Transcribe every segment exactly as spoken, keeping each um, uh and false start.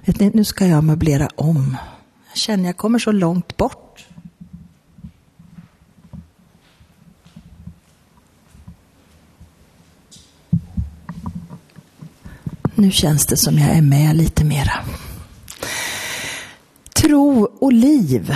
Vet ni, nu ska jag möblera om. Jag känner jag kommer så långt bort. Nu känns det som jag är med lite mera. Tro och liv.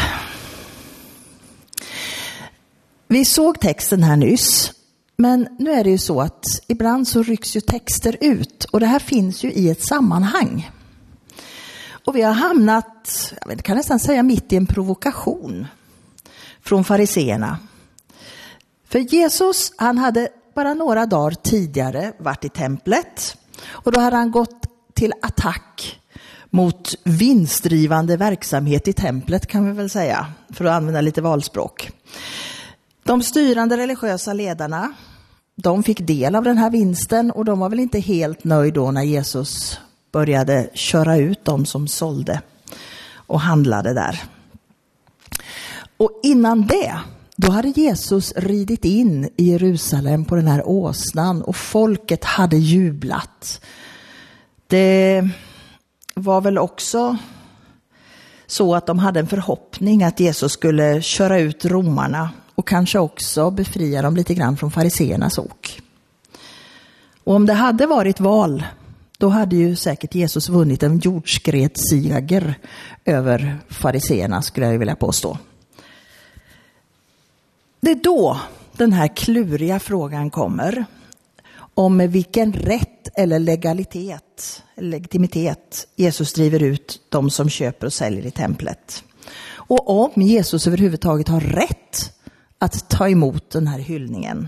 Vi såg texten här nyss. Men nu är det ju så att ibland så rycks ju texter ut. Och det här finns ju i ett sammanhang. Och vi har hamnat, jag vet, kan nästan säga mitt i en provokation från fariseerna. För Jesus, han hade bara några dagar tidigare varit i templet. Och då hade han gått till attack mot vinstdrivande verksamhet i templet, kan vi väl säga. För att använda lite valspråk. De styrande religiösa ledarna, de fick del av den här vinsten. Och de var väl inte helt nöjda då när Jesus började köra ut de som sålde och handlade där. Och innan det, då hade Jesus ridit in i Jerusalem på den här åsnan och folket hade jublat. Det var väl också så att de hade en förhoppning att Jesus skulle köra ut romarna och kanske också befria dem lite grann från fariseernas ok. Och om det hade varit val, då hade ju säkert Jesus vunnit en jordskredsseger över fariseerna, skulle jag vilja påstå. Det är då den här kluriga frågan kommer om med vilken rätt eller legalitet, legitimitet Jesus driver ut de som köper och säljer i templet. Och om Jesus överhuvudtaget har rätt att ta emot den här hyllningen.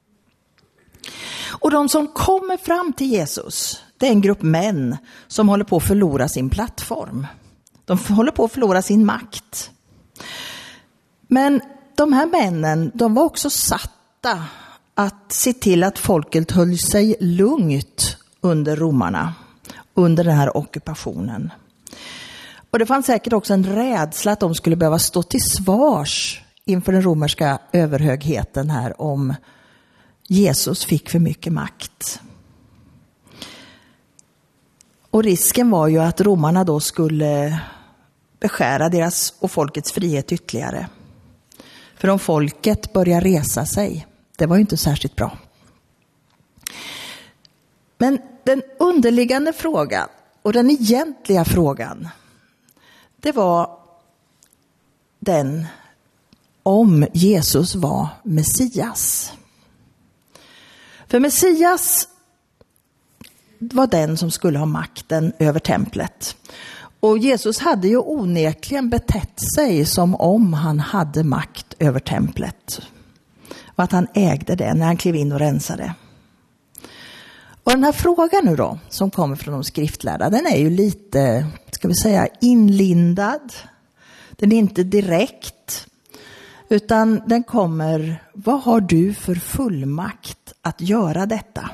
Och de som kommer fram till Jesus, det är en grupp män som håller på att förlora sin plattform. De håller på att förlora sin makt. Men de här männen, de var också satta att se till att folket höll sig lugnt under romarna, under den här ockupationen. Och det fanns säkert också en rädsla att de skulle behöva stå till svars inför den romerska överhögheten här om Jesus fick för mycket makt. Och risken var ju att romarna då skulle beskära deras och folkets frihet ytterligare. För om folket börjar resa sig, det var ju inte särskilt bra. Men den underliggande frågan och den egentliga frågan, det var den om Jesus var Messias. För Messias var den som skulle ha makten över templet. Och Jesus hade ju onekligen betett sig som om han hade makt över templet. Och att han ägde det när han klev in och rensade. Och den här frågan nu då, som kommer från de skriftlärda, den är ju lite, ska vi säga, inlindad. Den är inte direkt. Utan den kommer, vad har du för fullmakt att göra detta?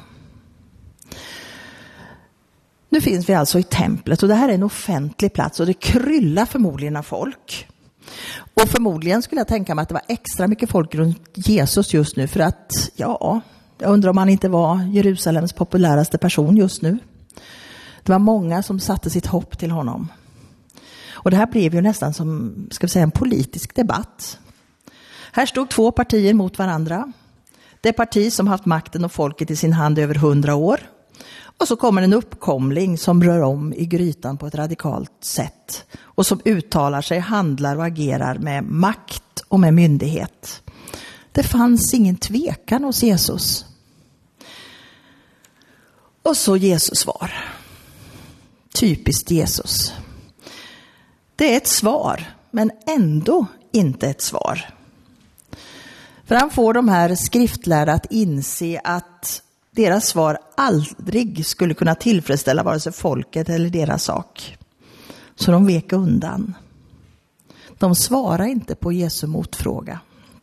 Nu finns vi alltså i templet och det här är en offentlig plats och det kryllar förmodligen av folk. Och förmodligen skulle jag tänka mig att det var extra mycket folk runt Jesus just nu för att, ja, jag undrar om han inte var Jerusalems populäraste person just nu. Det var många som satte sitt hopp till honom. Och det här blev ju nästan som, ska vi säga, en politisk debatt. Här stod två partier mot varandra. Det parti som haft makten och folket i sin hand över hundra år. Och så kommer en uppkomling som rör om i grytan på ett radikalt sätt. Och som uttalar sig, handlar och agerar med makt och med myndighet. Det fanns ingen tvekan hos Jesus. Och så Jesus svar. Typiskt Jesus. Det är ett svar, men ändå inte ett svar. För han får de här skriftlärda att inse att deras svar aldrig skulle kunna tillfredsställa vare sig folket eller deras sak. Så de vek undan. De svarar inte på Jesu motfråga.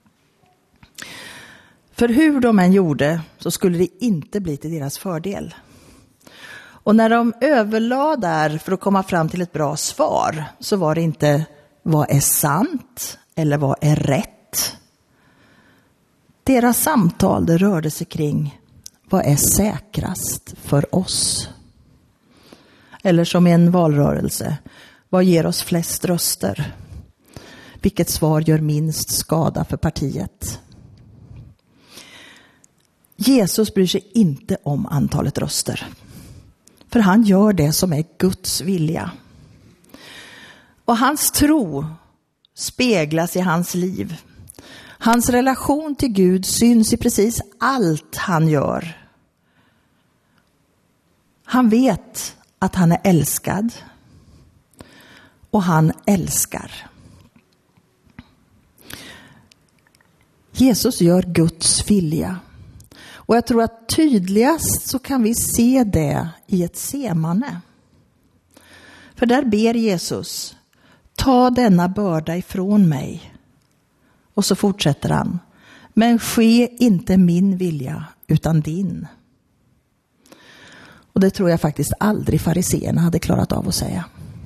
För hur de än gjorde så skulle det inte bli till deras fördel. Och när de överlade där för att komma fram till ett bra svar så var det inte vad är sant eller vad är rätt. Deras samtal det rörde sig kring vad är säkrast för oss. Eller som i en valrörelse, vad ger oss flest röster? Vilket svar gör minst skada för partiet? Jesus bryr sig inte om antalet röster. För han gör det som är Guds vilja. Och hans tro speglas i hans liv. Hans relation till Gud syns i precis allt han gör. Han vet att han är älskad. Och han älskar. Jesus gör Guds vilja. Och jag tror att tydligast så kan vi se det i ett semane. För där ber Jesus, ta denna börda ifrån mig. Och så fortsätter han, men ske inte min vilja utan din. Och det tror jag faktiskt aldrig fariseerna hade klarat av att säga.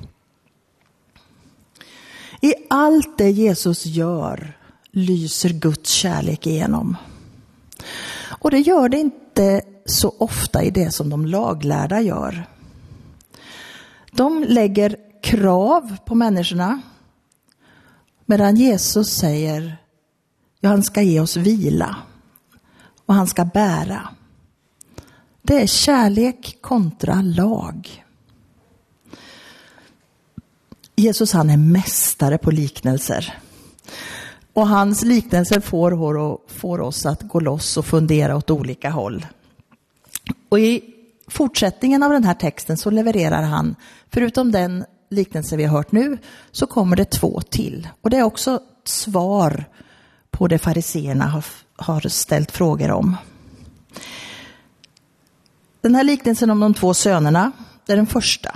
I allt det Jesus gör lyser Guds kärlek igenom. Och det gör det inte så ofta i det som de laglärda gör. De lägger krav på människorna. Medan Jesus säger, ja, han ska ge oss vila. Och han ska bära. Det är kärlek kontra lag. Jesus, han är mästare på liknelser. Och hans liknelser får, får oss att gå loss och fundera åt olika håll. Och i fortsättningen av den här texten så levererar han, förutom den liknelse vi har hört nu, så kommer det två till. Och det är också svar på det fariseerna har, har ställt frågor om. Den här liknelsen om de två sönerna, det är den första.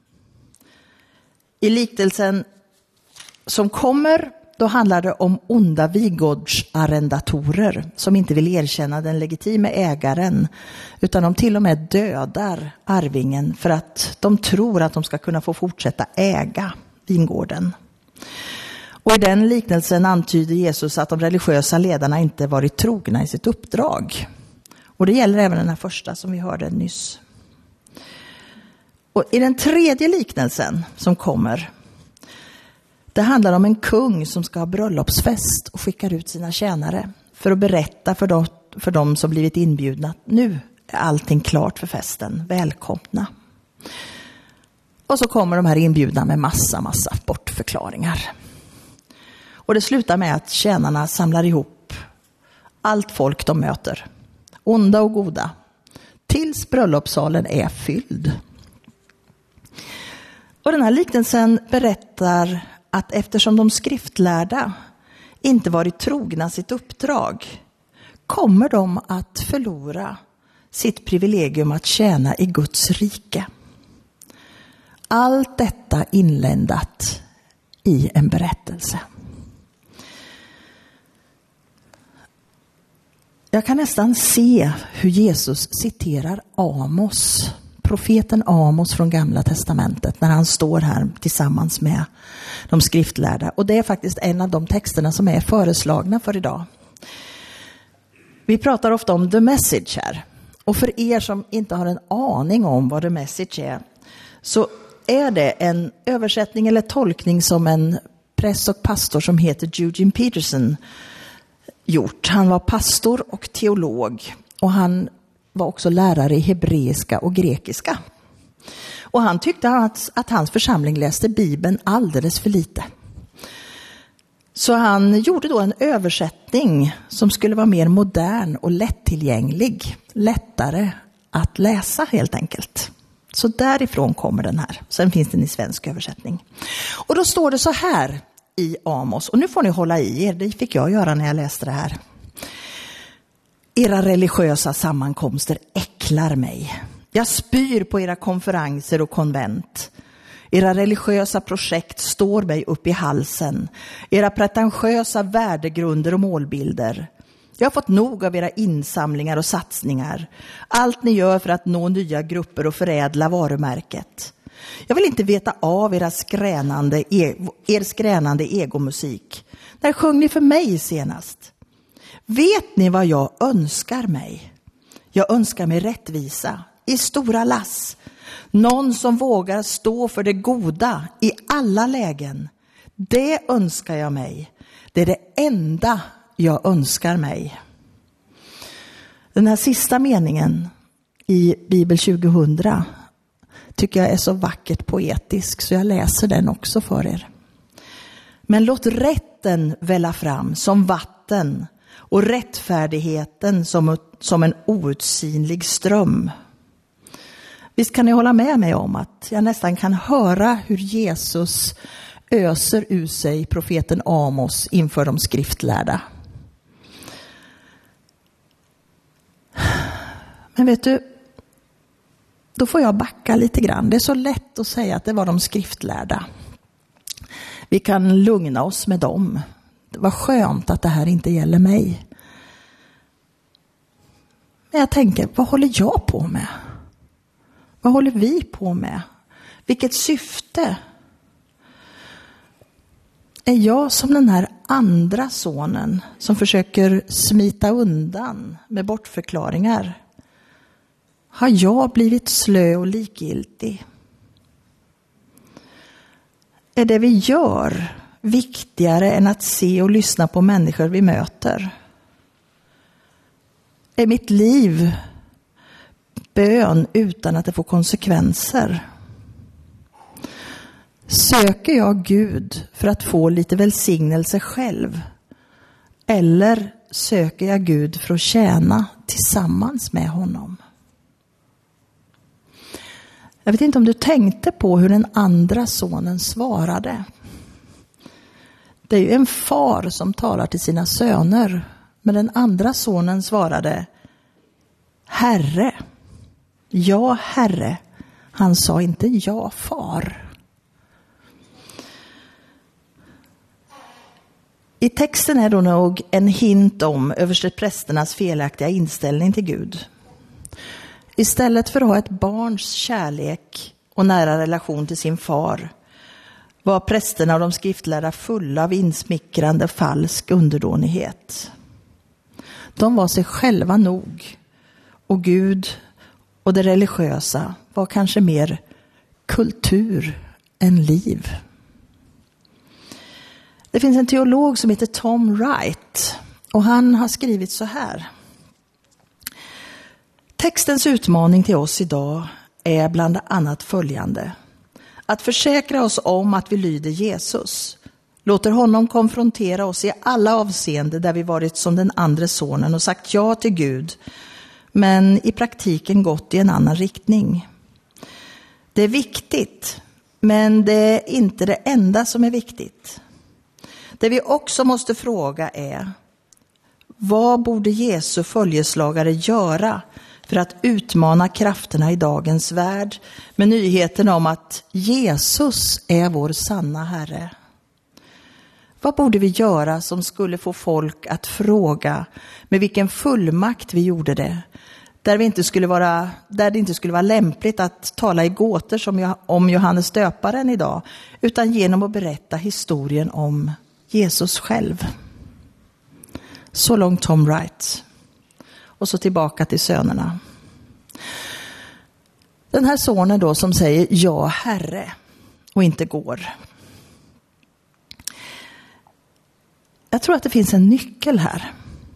I liknelsen som kommer, då handlar det om onda vigårdsarrendatorer som inte vill erkänna den legitime ägaren, utan de till och med dödar arvingen för att de tror att de ska kunna få fortsätta äga vingården. Och i den liknelsen antyder Jesus att de religiösa ledarna inte varit trogna i sitt uppdrag. Och det gäller även den här första som vi hörde nyss. Och i den tredje liknelsen som kommer, det handlar om en kung som ska ha bröllopsfest och skickar ut sina tjänare för att berätta för dem, för dem som blivit inbjudna att nu är allting klart för festen. Välkomna. Och så kommer de här inbjudna med massa, massa bortförklaringar. Och det slutar med att tjänarna samlar ihop allt folk de möter. Onda och goda. Tills bröllopssalen är fylld. Och den här liknelsen berättar att eftersom de skriftlärda inte varit trogna sitt uppdrag, kommer de att förlora sitt privilegium att tjäna i Guds rike. Allt detta inländat i en berättelse. Jag kan nästan se hur Jesus citerar Amos, profeten Amos från Gamla testamentet, när han står här tillsammans med de skriftlärda. Och det är faktiskt en av de texterna som är föreslagna för idag. Vi pratar ofta om the message här. Och för er som inte har en aning om vad the message är, så är det en översättning eller tolkning som en präst och pastor som heter Eugene Peterson gjort. Han var pastor och teolog, och han var också lärare i hebreiska och grekiska. Och han tyckte att, att hans församling läste Bibeln alldeles för lite. Så han gjorde då en översättning som skulle vara mer modern och lättillgänglig. Lättare att läsa helt enkelt. Så därifrån kommer den här. Sen finns den i svensk översättning. Och då står det så här i Amos. Och nu får ni hålla i er. Det fick jag göra när jag läste det här. Era religiösa sammankomster äcklar mig. Jag spyr på era konferenser och konvent. Era religiösa projekt står mig upp i halsen. Era pretentiösa värdegrunder och målbilder. Jag har fått nog av era insamlingar och satsningar. Allt ni gör för att nå nya grupper och förädla varumärket. Jag vill inte veta av era skränande, er skränande egomusik. När sjöng ni för mig senast? Vet ni vad jag önskar mig? Jag önskar mig rättvisa i stora lass. Någon som vågar stå för det goda i alla lägen. Det önskar jag mig. Det är det enda jag önskar mig. Den här sista meningen i Bibel tjugohundra tycker jag är så vackert poetisk, så jag läser den också för er. Men låt rätten välla fram som vatten och rättfärdigheten som, som en outsinlig ström. Visst kan ni hålla med mig om att jag nästan kan höra hur Jesus öser ur sig profeten Amos inför de skriftlärda. Men vet du, då får jag backa lite grann. Det är så lätt att säga att det var de skriftlärda. Vi kan lugna oss med dem. Det var skönt att det här inte gäller mig. Men jag tänker, vad håller jag på med? Vad håller vi på med? Vilket syfte? Är jag som den här andra sonen som försöker smita undan med bortförklaringar? Har jag blivit slö och likgiltig? Är det vi gör viktigare än att se och lyssna på människor vi möter? Är mitt liv bön utan att det får konsekvenser? Söker jag Gud för att få lite välsignelse själv? Eller söker jag Gud för att tjäna tillsammans med honom? Jag vet inte om du tänkte på hur den andra sonen svarade. Det är ju en far som talar till sina söner. Men den andra sonen svarade: Herre. Ja, Herre. Han sa inte ja, far. I texten är då nog en hint om översteprästernas felaktiga inställning till Gud. Istället för att ha ett barns kärlek och nära relation till sin far var prästerna och de skriftlärda fulla av insmickrande falsk underdånighet. De var sig själva nog, och Gud och det religiösa var kanske mer kultur än liv. Det finns en teolog som heter Tom Wright, och han har skrivit så här. Textens utmaning till oss idag är bland annat följande: att försäkra oss om att vi lyder Jesus, låter honom konfrontera oss i alla avseenden där vi varit som den andra sonen och sagt ja till Gud, men i praktiken gått i en annan riktning. Det är viktigt, men det är inte det enda som är viktigt. Det vi också måste fråga är: vad borde Jesu följeslagare göra för att utmana krafterna i dagens värld med nyheten om att Jesus är vår sanna Herre? Vad borde vi göra som skulle få folk att fråga med vilken fullmakt vi gjorde det? Där, vi inte skulle vara, där det inte skulle vara lämpligt att tala i gåtor som om Johannes döparen idag, utan genom att berätta historien om Jesus själv. Så långt Tom Wright. Och så tillbaka till sönerna. Den här sonen då som säger ja, Herre, och inte går. Jag tror att det finns en nyckel här.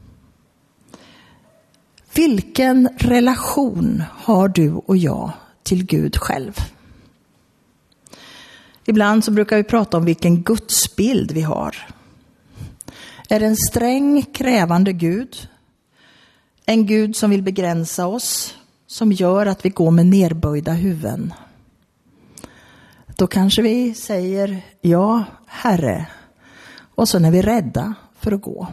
Vilken relation har du och jag till Gud själv? Ibland så brukar vi prata om vilken gudsbild vi har. Är det en sträng, krävande Gud? En Gud som vill begränsa oss, som gör att vi går med nerböjda huvuden? Då kanske vi säger ja, Herre, och så är vi rädda för att gå.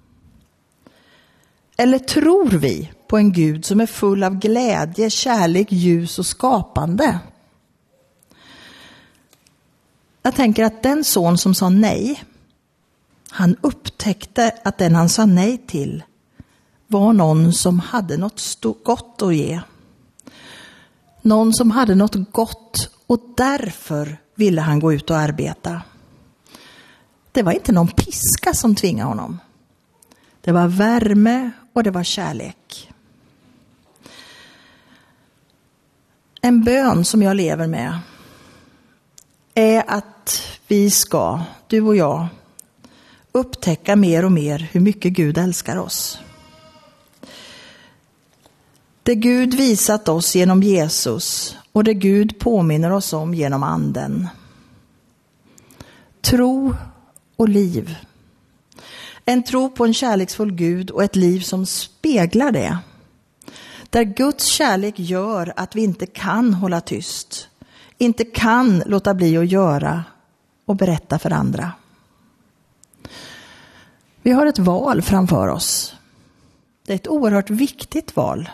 Eller tror vi på en Gud som är full av glädje, kärlek, ljus och skapande? Jag tänker att den son som sa nej, han upptäckte att den han sa nej till var någon som hade något stort gott att ge. Någon som hade något gott, och därför ville han gå ut och arbeta. Det var inte någon piska som tvingade honom. Det var värme och det var kärlek. En bön som jag lever med är att vi ska, du och jag, upptäcka mer och mer hur mycket Gud älskar oss. Det Gud visat oss genom Jesus och det Gud påminner oss om genom anden. Tro och liv. En tro på en kärleksfull Gud och ett liv som speglar det. Där Guds kärlek gör att vi inte kan hålla tyst. Inte kan låta bli att göra och berätta för andra. Vi har ett val framför oss. Det är ett oerhört viktigt val.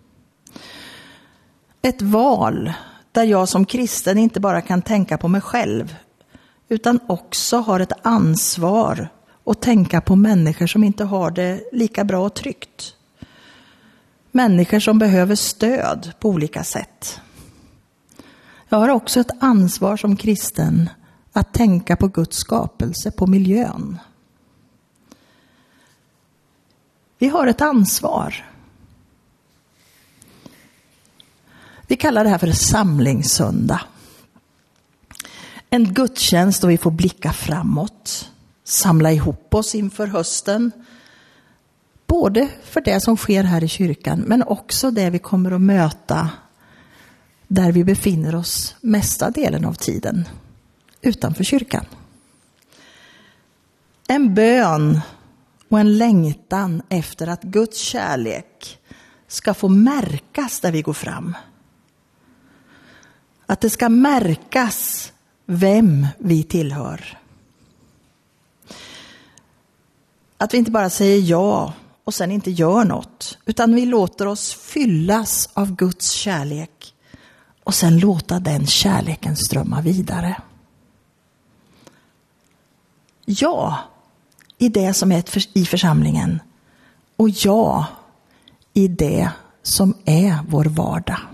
Ett val där jag som kristen inte bara kan tänka på mig själv utan också har ett ansvar att tänka på människor som inte har det lika bra och tryggt. Människor som behöver stöd på olika sätt. Jag har också ett ansvar som kristen att tänka på Guds skapelse, på miljön. Vi har ett ansvar. Vi kallar det här för samlingssöndag. En gudstjänst då vi får blicka framåt, samla ihop oss inför hösten. Både för det som sker här i kyrkan men också det vi kommer att möta där vi befinner oss mesta delen av tiden utanför kyrkan. En bön och en längtan efter att Guds kärlek ska få märkas där vi går fram. Att det ska märkas vem vi tillhör. Att vi inte bara säger ja och sen inte gör något. Utan vi låter oss fyllas av Guds kärlek. Och sen låta den kärleken strömma vidare. Ja, i det som är i församlingen. Och ja, i det som är vår vardag.